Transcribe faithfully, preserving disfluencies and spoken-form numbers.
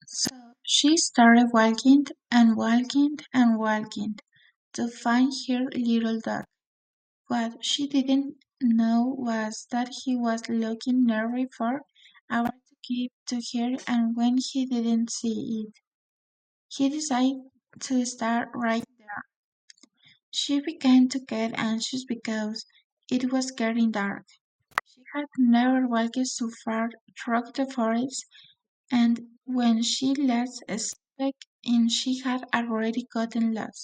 So she started walking and walking and walking to find her little dog. What she didn't know was that he was looking every four hours to keep to her, and when he didn't see it, he decided to start right there. She began to get anxious because it was getting dark. She had never walked so far through the forest, and when she last stepped in, she had already gotten lost.